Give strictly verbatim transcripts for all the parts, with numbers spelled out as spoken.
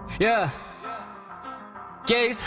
Yeah. Кейс.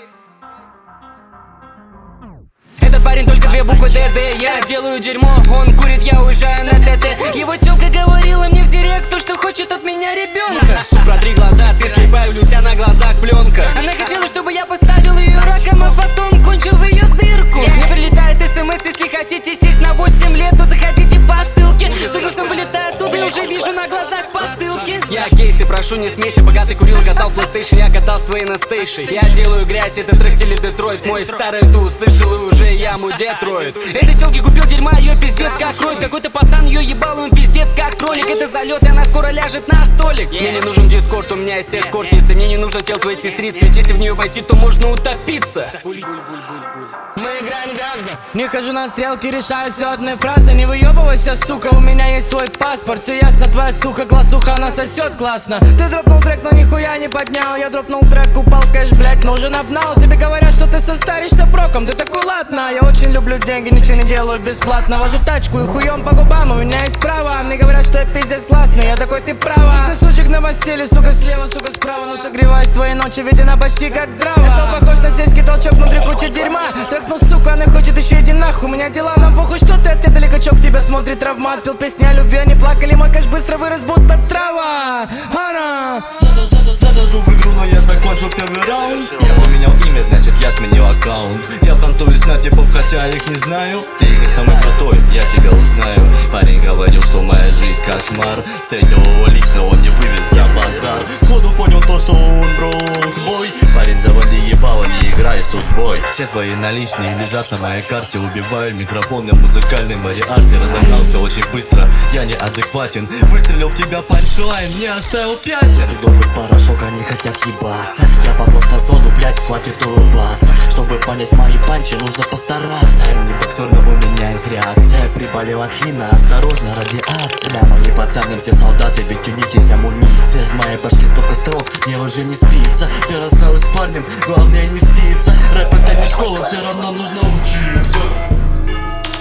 Этот парень только две буквы ДД. Я делаю дерьмо, он курит, я уезжаю на ТТ. Его тёлка говорила мне в директ то, что хочет от меня ребенка. Суп, протри глаза, ты слепая, у тебя на глазах пленка. Она хотела, чтобы я поставил ее раком, а потом кончил в ее дырку. Мне прилетает смс, если хотите сесть на восемь лет, то заходите по ссылке. С ужасом вылетаю оттуда и уже вижу на глазах посылки. Я Кейс и прошу, не смейся, богатый курил, катал PlayStation, я катал с твоей Настейшей. Я делаю грязь, это трек в стиле Детройт. Мой старый туз, слышал и уже яму Детройт. Этой тёлке купил дерьма, ее пиздец как кровь. Какой-то пацан ее ебал, он пиздец как кролик. Это залет, и она скоро ляжет на столик. Мне не нужен дискорд, у меня есть эскортницы. Мне не нужно тел твоей сестрицы, ведь если в нее войти, то можно утопиться. Мы играем граждан. Не хожу на стрелки, решаю все одной фразой. Не выебывайся, сука, у меня есть твой паспорт. Все ясно, твоя сука, глазуха, она сосет классно. Ты дропнул трек, но нихуя не поднял. Я дропнул трек, упал кэш, блять, но уже набнал. Тебе говорят, что ты состаришься проком. Ты такой, ладно, я очень люблю деньги, ничего не делаю бесплатно. Вожу тачку и хуем по губам, у меня есть право. Мне говорят, что я пиздец классный, я такой, ты права. Ты сучек на постели, сука, слева, сука, справа. Но согреваюсь твоей ночи, ведь она почти как дрова. Я стал похож на сельский толчок, внутри куча дерьма. Трекнул, сука, она хочет еще иди нахуй. У меня дела, нам похуй, что ты, ты далекочок, тебя смотрит травмат. Пил песни о любви, они плакали, мой кэш быстро вырос, будто трава. Ана. Захожу в игру, но я закончил первый раунд. Я поменял имя, значит я сменил аккаунт. Я понтуюсь на типов, хотя их не знаю. Ты их не самый крутой, я тебя узнаю. Парень говорил, что моя жизнь кошмар. Встретил его лично, он не вывез за базар. Сходу понял то, что он брок-бой. Парень, заводи ебало, не играй судьбой. Все твои наличные лежат на моей карте. Убиваю микрофон, я музыкальный Мариарти. Разогнался очень быстро, я неадекватен. Выстрелил в тебя панчлайн, не оставил пясен. Добрый порошок, они хотят ебаться. Я похож на соду, блять, хватит улыбаться. Чтобы понять мои панчи, нужно постараться. Я не боксер, но у меня есть реакция. Приболел от хина, осторожно, радиация. Для мои пацаны все солдаты, ведь у них есть амуниция. В моей башке столько строк, мне уже не спится. Я расстаюсь с парнем, главное не спится. Рэп это не школа, все равно нужно учиться.